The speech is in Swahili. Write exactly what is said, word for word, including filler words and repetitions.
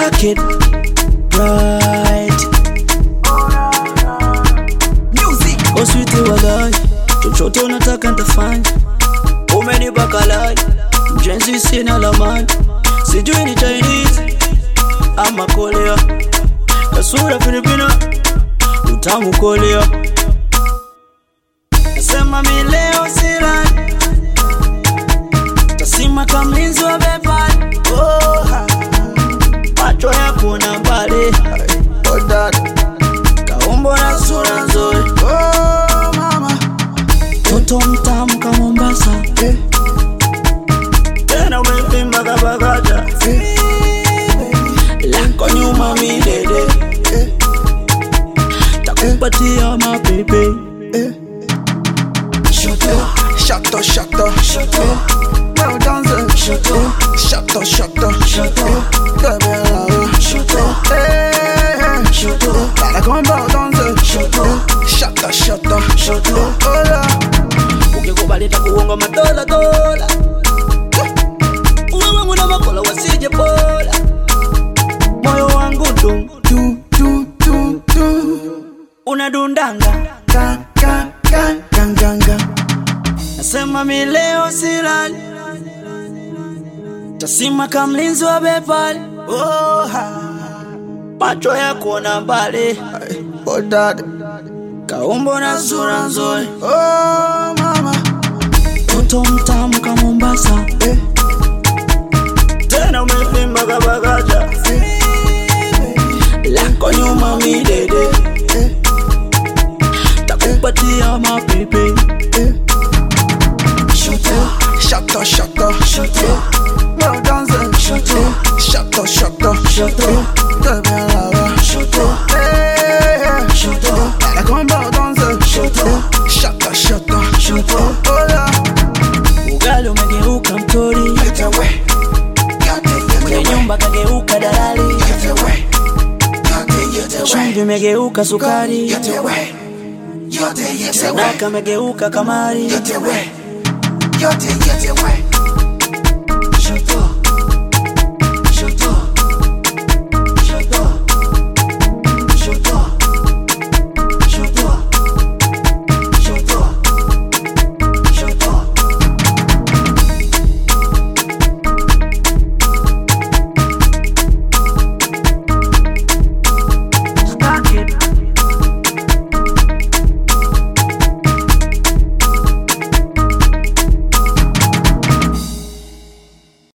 Rock it right. Music. Oh sweetie walai, chochote unataka nitafanya. Umenipa kalai, mjenzi sina lamani. Sijui ni Chinese ama Korea, kasura Filipino, utamu Korea. Nasema mi leo silali, tasima kamlinzi wa bebani. Oh, macho yako na mbali, oh dad, kaumbo na sura nzuri. Oh mama, toto mtamu kama Mombasa, eh. Tena umepima kabagaja, eh. Lako nyuma midede, eh. Takupatia mapepe, eh. Shut up, shut up, shut up. Well done, shut up, shut up, shut up, shut up. Shut up, hey, shut up. Gotta come back down, shut up, shut up, shut up, shut up. Hola, ukikubali takuonga madola dola. Uwe mwana makola wasije pola. Moyo wangu dum dum dum dum dum. Unadundanga, ga ga ga ga ga ga. Nasema mi leo silali, tasima kamlinzi wa bebali. Oh, macho yako na mbali, oh dad, kaumbo na sura nzuri. Oh mama, toto mtamu kama Mombasa, eh. Tena umepima kabagaja, eh. Lako nyuma midede, eh. Takupatia mapepe, eh. Shut up, shut up, shut up, shut up. Well done, shut up, shut up, shut up, shut up. Shut up, hey, shut up. Gotta come back down, shut up, shut up, shut up, shut up. Hola, ugali umegeuka mtori, mwenye nyumba kageuka dalali, chumvi umegeuka sukari, sadaka umegeuka kamari. Yote yote we